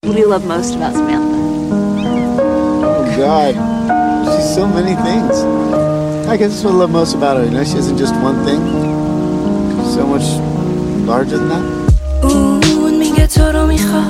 What do you love most about Samantha? Oh God, she's so many things. I guess that's what I love most about her. You know, she isn't just one thing. She's so much larger than that. اون میگه تو رو میخواد،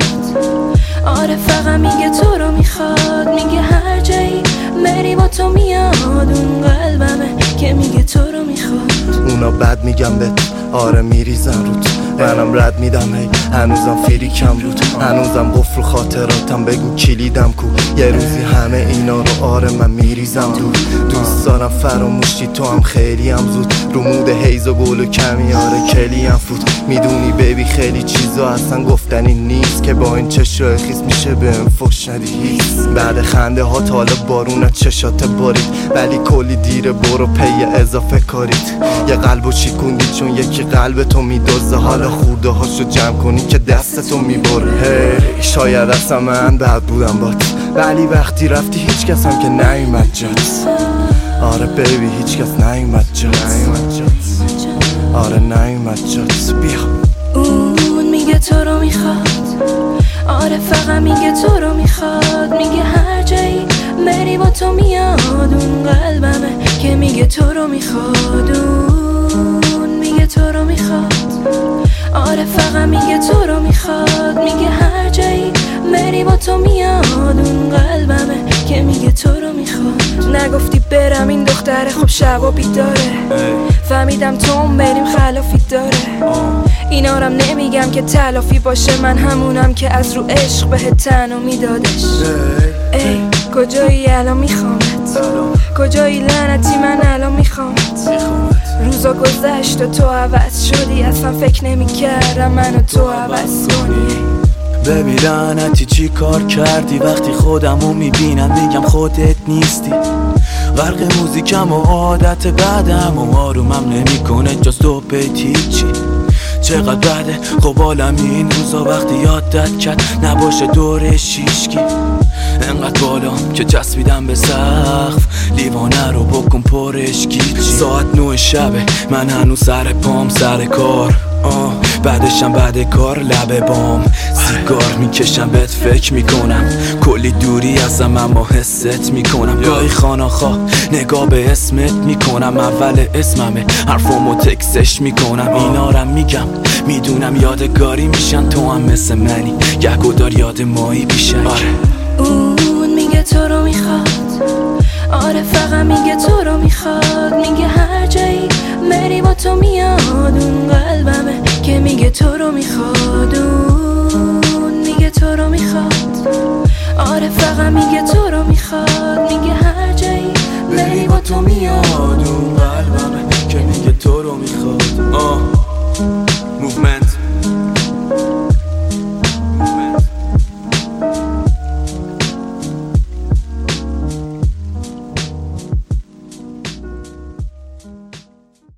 آره فقط میگه تو رو میخواد، میگه هر جایی بری با تو میاد، اون قلبمه که میگه تو رو میخواد. اونا بد میگم بهت، آره میریزن روت، منم رد میدم هی هنوزم فریکم بود، هنوزم قفل خاطراتم، بگو کلیدم کو، یه روزی همه اینا رو آره من میریزم دور، دوست دارم فراموشی تو هم خیلی هم زود، رو مود هیز و گل و کمی آره کلی هم فوت، میدونی بیبی خیلی چیزا اصلا گفتنی نیست که با این چشای خیس میشه بهم فوش ندی هیست، بعد خنده ها حالا بارون چشات بارید، ولی کلی دیره برو پی اضافه کارید، یه قلبو چیکوندی چون یکی قلب تو میدوزه، حالا خورده هاشو جمع کنی که دستتو میبره، هی شاید اصلا من بد بودم بات، ولی وقتی رفتی هیچ کس هم که نیومد جات، آره بیبی هیچ کس نیومد جات، آره نیومد جات، بیا. اون میگه تو رو میخواد، آره فقط میگه تو رو میخواد، میگه هر جایی بری با تو میاد، اون قلبمه که میگه تو رو میخواد، اون میگه تو رو میخواد، آره فقط میگه تو رو میخواد، میگه هر جایی بری با تو میاد، اون قلبمه که میگه تو رو میخواد. نگفتی برم این دختر خوب شب و بیداره، فهمیدم تو بریم خلافی داره، اینا رم نمیگم که تلافی باشه، من همونم که از رو عشق به تنو میدادش. ای کجایی الان میخوامت، کجایی لعنتی من الان میخوامت، روزا گذشت و تو عوض شدی، اصلا فکر نمیکردم منو تو عوض کنی. ببین لعنتی چی کار کردی، وقتی خودمو میبینم میگم خودت نیستی، غرق موزیکم و عادت بعدم و آرومم نمیکنه جز دو بیت هیچی، چقدر بده خب عالم این روزا وقتی یادت کرد نباشه دور شیشکی، انقدر بالام که چسبیدم به سقف، لیوانه رو بکن پرش گیچی، ساعت 9 شبه من هنوز سر پام سر کار، بعدشم بعد کار لبه بام سیگار میکشم بهت فکر میکنم، کلی دوری ازم اما حست میکنم، گاهی خاناخا نگاه به اسمت میکنم، اول اسممه حرفامو تکسش میکنم، اینا رم میگم میدونم یادگاری میشن، تو هم مثل منی گهگدار یاد مایی بیشن. اون میگه تو رو میخواد، آره فقط میگه تو رو میخواد، میگه هر جایی بری با تو میاد، اون قلبمه که میگه تو رو میخواد، اون میگه تو رو میخواد، آره فقط میگه تو رو میخواد، میگه هر جایی بری با تو میاد، اون قلبمه که میگه تو رو میخواد.